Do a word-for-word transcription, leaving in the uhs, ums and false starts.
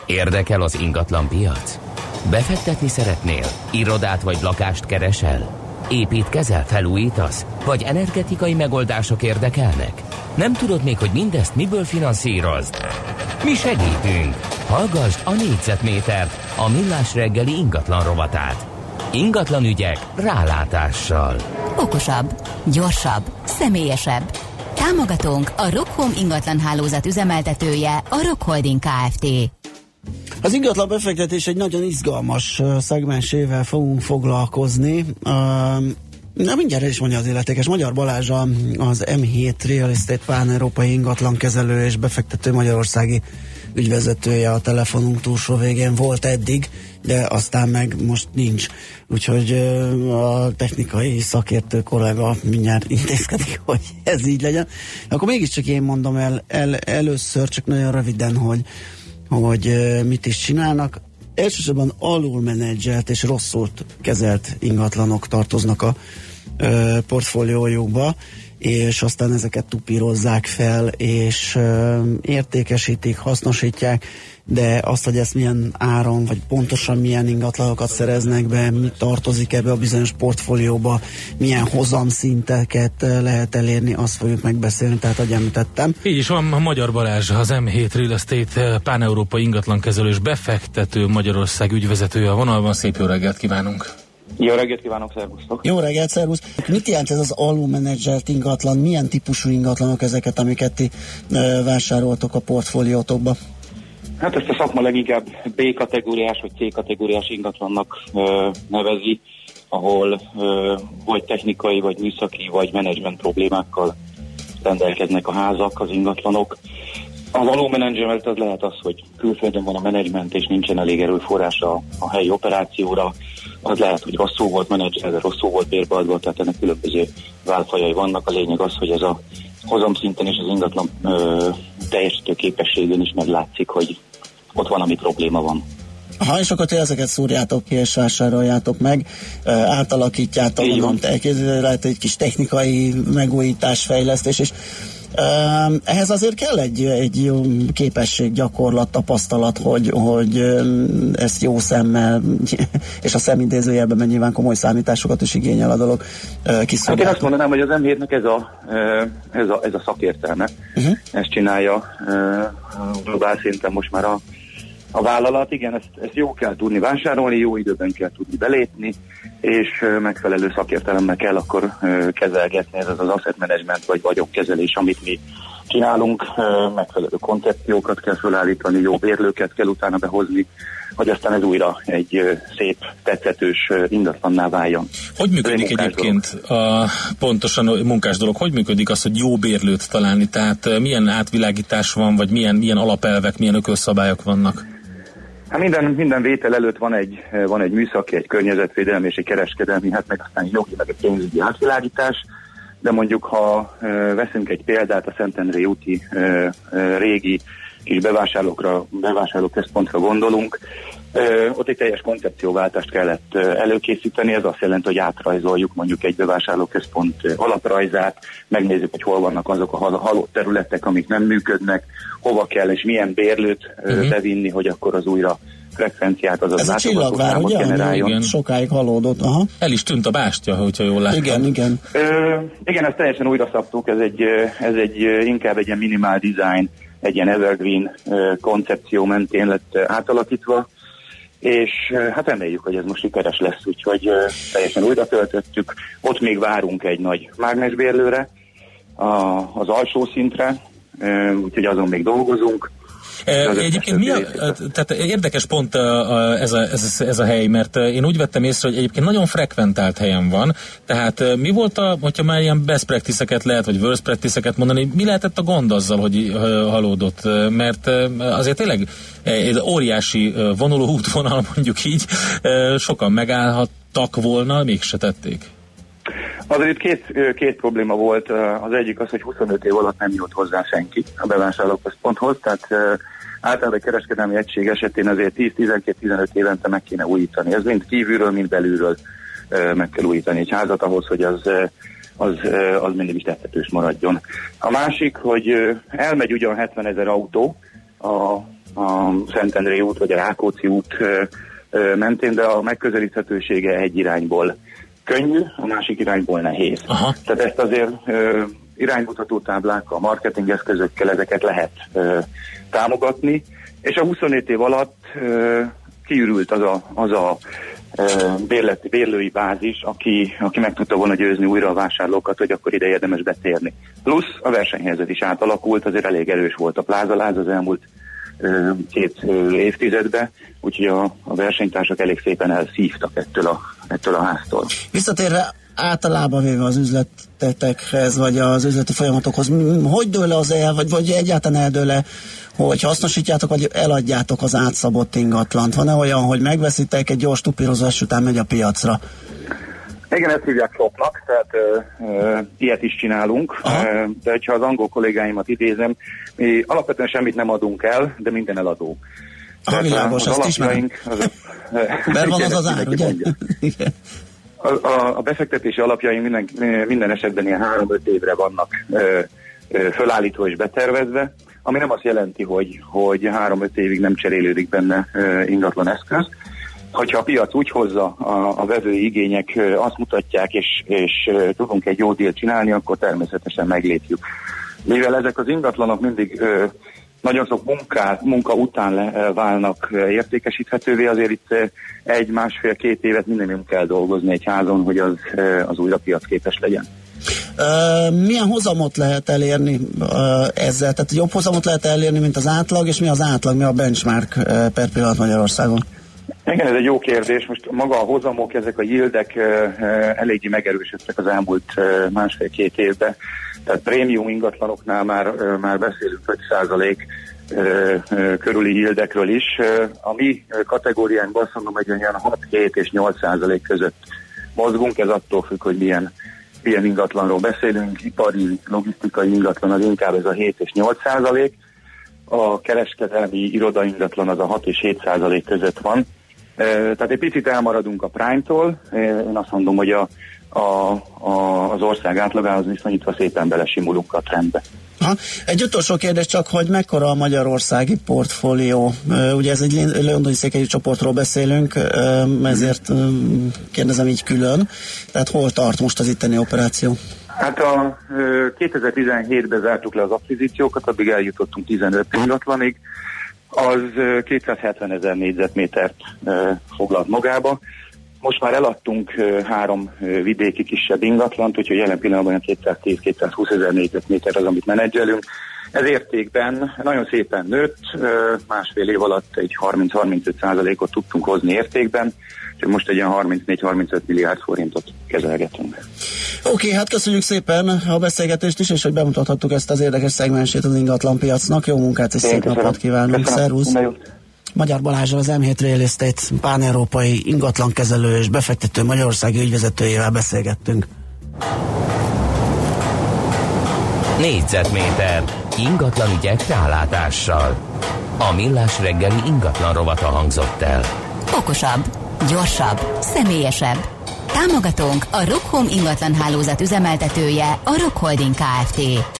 Érdekel az ingatlan piac? Befektetni szeretnél? Irodát vagy lakást keresel? Építkezel, felújítasz? Vagy energetikai megoldások érdekelnek? Nem tudod még, hogy mindezt miből finanszírozd? Mi segítünk! Hallgasd a négyzetmétert, a Millás reggeli ingatlan rovatát. Ingatlan ügyek rálátással. Okosabb, gyorsabb, személyesebb. Támogatónk a Rockholm ingatlan hálózat üzemeltetője, a Rock Holding Kft. Az ingatlan befektetés egy nagyon izgalmas uh, szegmensével fogunk foglalkozni. Uh, Na mindjárt is mondja az illetékes. Magyar Balázs az em hét Real Estate Pán-európai ingatlan kezelő és befektető magyarországi ügyvezetője a telefonunk túlsó végén volt eddig, de aztán meg most nincs. Úgyhogy a technikai szakértő kollega mindjárt intézkedik, hogy ez így legyen. Akkor mégiscsak én mondom el, el először, csak nagyon röviden, hogy, hogy mit is csinálnak. Elsősorban alulmenedzselt és rosszul kezelt ingatlanok tartoznak a ö, portfóliójukba, és aztán ezeket tupírozzák fel, és ö, értékesítik, hasznosítják, de azt, hogy ezt milyen áron, vagy pontosan milyen ingatlanokat szereznek be, mi tartozik ebbe a bizonyos portfólióba, milyen hozamszinteket lehet elérni, azt fogjuk megbeszélni, tehát ahogy említettem. Így is van, a Magyar Balázs, az em hét Real Estate Pán-európai ingatlankezelő és befektető Magyarország ügyvezetője a vonalban. Szép jó reggelt kívánunk! Jó reggelt kívánok, szervusztok! Jó reggelt, szervusz! Mit jelent ez az alulmenedzselt ingatlan? Milyen típusú ingatlanok ezeket, amiket ti ö, vásároltok a portfóliótokba? Hát ezt a szakma leginkább B-kategóriás vagy C-kategóriás ingatlannak ö, nevezi, ahol ö, vagy technikai, vagy műszaki, vagy menedzsment problémákkal rendelkeznek a házak, az ingatlanok. Az alulmenedzsment az lehet az, hogy külföldön van a menedzsment, és nincsen elég erőforrás a, a helyi operációra. Az lehet, hogy rosszul volt menedzselve, rosszul volt bérbeadva, tehát ennek különböző válfajai vannak. A lényeg az, hogy ez a hozamszinten és az ingatlan ö, teljesítő képességén is meglátszik, hogy ott van, ami probléma van. Aha, és akkor ti ezeket szúrjátok ki és vásároljátok meg, átalakítjátok, mondom, lehet egy kis technikai megújítás, fejlesztés, és ehhez azért kell egy, egy jó képesség, gyakorlat, tapasztalat, hogy, hogy ezt jó szemmel, és a szemidézőjelben mert nyilván komoly számításokat is igényel a dolog kiszolgáltatni. Hát én azt mondanám, hogy az em hétnek ez a, ez a, ez a szakértelme. Uh-huh. Ezt csinálja globál szinten most már a, a vállalat. Igen, ezt, ezt jó kell tudni vásárolni, jó időben kell tudni belépni, és megfelelő szakértelemmel kell akkor kezelgetni, ez az az asset management vagy vagyonkezelés, amit mi csinálunk, megfelelő koncepciókat kell felállítani, jó bérlőket kell utána behozni, hogy aztán ez újra egy szép, tetszetős ingatlanná váljon. Hogy működik egyébként a, pontosan a munkás dolog? Hogy működik az, hogy jó bérlőt találni? Tehát milyen átvilágítás van, vagy milyen, milyen alapelvek, milyen ökölszabályok vannak? Hát minden, minden vétel előtt van egy, van egy műszaki, egy környezetvédelmi és egy kereskedelmi, hát meg aztán jogi, meg egy pénzügyi átvilágítás, de mondjuk, ha e, veszünk egy példát, a Szentendrei úti e, e, régi kis bevásárlókra, bevásárlóközpontra gondolunk, e, ott egy teljes koncepcióváltást kellett előkészíteni, ez azt jelenti, hogy átrajzoljuk mondjuk egy bevásárlóközpont alaprajzát, megnézzük, hogy hol vannak azok a halott területek, amik nem működnek, hova kell és milyen bérlőt uh-huh. bevinni, hogy akkor az újra frekvenciát, azaz ez a csillagvár, ugye? Generáljon. Sokáig halódott. Aha. El is tűnt a bástya, hogyha jól láttam. Igen, igen. Ö, igen, ezt teljesen újra szabtuk, ez egy, ez egy inkább egy ilyen minimál design, egy ilyen evergreen koncepció mentén lett átalakítva, és hát reméljük, hogy ez most sikeres lesz, úgyhogy teljesen újra töltöttük. Ott még várunk egy nagy mágnesbérlőre, a, az alsó szintre, úgyhogy azon még dolgozunk. E, egyébként mi a, tehát érdekes pont a, a, ez, a, ez, ez a hely, mert én úgy vettem észre, hogy egyébként nagyon frekventált helyen van, tehát mi volt a, hogyha már ilyen best practice-eket lehet, vagy worst practice-eket mondani, mi lehetett a gond azzal, hogy halódott, mert azért tényleg egy óriási vonuló útvonal, mondjuk így, sokan megállhattak volna, mégse tették. Azért két, két probléma volt. Az egyik az, hogy huszonöt év alatt nem jut hozzá senki a bevásárlóközponthoz, tehát általában egy kereskedelmi egység esetén azért tíz-tizenkét-tizenöt évente meg kéne újítani. Ez mind kívülről, mind belülről meg kell újítani egy házat ahhoz, hogy az, az, az mindig is tettetős maradjon. A másik, hogy elmegy ugyan hetvenezer autó a a Szentendrei út vagy a Rákóczi út mentén, de a megközelíthetősége egy irányból könnyű, a másik irányból nehéz. Aha. Tehát ezt azért iránymutató táblákkal, marketingeszközökkel ezeket lehet támogatni, és a huszonöt év alatt kiürült az a, az a bérleti, bérlői bázis, aki, aki meg tudta volna győzni újra a vásárlókat, hogy akkor ide érdemes betérni. Plusz a versenyhelyzet is átalakult, azért elég erős volt a plázaláz az elmúlt két évtizedben, úgyhogy a, a versenytársak elég szépen elszívtak ettől a, ettől a háztól. Visszatérve általában véve az üzletekhez, vagy az üzleti folyamatokhoz, hogy dől le az el, vagy, vagy egyáltalán eldől le, hogy hasznosítjátok, vagy eladjátok az átszabott ingatlant? Van-e olyan, hogy megveszitek, egy gyors tupírozás után megy a piacra? Igen, ezt hívják shopnak, tehát ö, ö, ilyet is csinálunk, ö, de ha az angol kollégáimat idézem, mi alapvetően semmit nem adunk el, de minden eladó. Ah, világos, azt ismerem. Mert van az az ár, ugye? Igen. A, a, a befektetési alapjaink minden, minden esetben ilyen három-öt évre vannak ö, ö, fölállítva és betervezve, ami nem azt jelenti, hogy, hogy három-öt évig nem cserélődik benne ö, ingatlan eszköz. Hogyha a piac úgy hozza, a, a vevői igények ö, azt mutatják, és, és ö, tudunk egy jó dílt csinálni, akkor természetesen meglépjük. Mivel ezek az ingatlanok mindig ö, nagyon sok munká, munka után le, válnak értékesíthetővé, azért itt egy, másfél, két évet mindenünk kell dolgozni egy házon, hogy az, az újra piacképes legyen. Uh, milyen hozamot lehet elérni uh, ezzel? Tehát jobb hozamot lehet elérni, mint az átlag, és mi az átlag, mi a benchmark uh, per pillanat Magyarországon? Igen, ez egy jó kérdés. Most maga a hozamok, ezek a yieldek uh, eléggé megerősödtek az elmúlt uh, másfél-két évben. Tehát prémium ingatlanoknál már, uh, már beszélünk öt százalék uh, uh, körüli yieldekről is. Uh, a mi kategóriánkban azt mondom, hogy olyan hat-hét és nyolc százalék között mozgunk, ez attól függ, hogy milyen milyen ingatlanról beszélünk, ipari, logisztikai ingatlan az inkább ez a hét és nyolc százalék, a kereskedelmi iroda ingatlan az a hat és hét százalék között van. Tehát egy picit elmaradunk a Prime-tól, én azt mondom, hogy a, a, a, az ország átlagához viszonyítva szépen belesimulunk a trendbe. Ha. Egy utolsó kérdés csak, hogy mekkora a magyarországi portfólió? Ugye ez egy londoni székhelyű csoportról beszélünk, ezért kérdezem így külön. Tehát hol tart most az itteni operáció? Hát a kétezer-tizenhétben zártuk le az akvizíciókat, addig eljutottunk tizenöt ingatlanig, az kétszázhetvenezer négyzetmétert foglalt magába. Most már eladtunk uh, három uh, vidéki kisebb ingatlant, úgyhogy jelen pillanatban kétszáztíz-kétszázhúsz ezer négyzetméter az, amit menedzselünk. Ez értékben nagyon szépen nőtt, uh, másfél év alatt egy harminc-harmincöt százalékot tudtunk hozni értékben, úgyhogy most egy ilyen harmincnégy-harmincöt milliárd forintot kezelgetünk. Oké, okay, hát köszönjük szépen a beszélgetést is, és hogy bemutathattuk ezt az érdekes szegmensét az ingatlanpiacnak. Jó munkát és Én szép köszönöm. Napot kívánunk. Szervusz! Magyar Balázsral, az em hét Real Estate pán-európai ingatlankezelő és befektető magyarországi ügyvezetőjével beszélgettünk. Négyzetméter ingatlan ügyek rálátással. A Millás reggeli ingatlan rovata hangzott el. Okosabb, gyorsabb, személyesebb. Támogatónk a Rock Home ingatlan hálózat üzemeltetője, a Rock Holding Kft.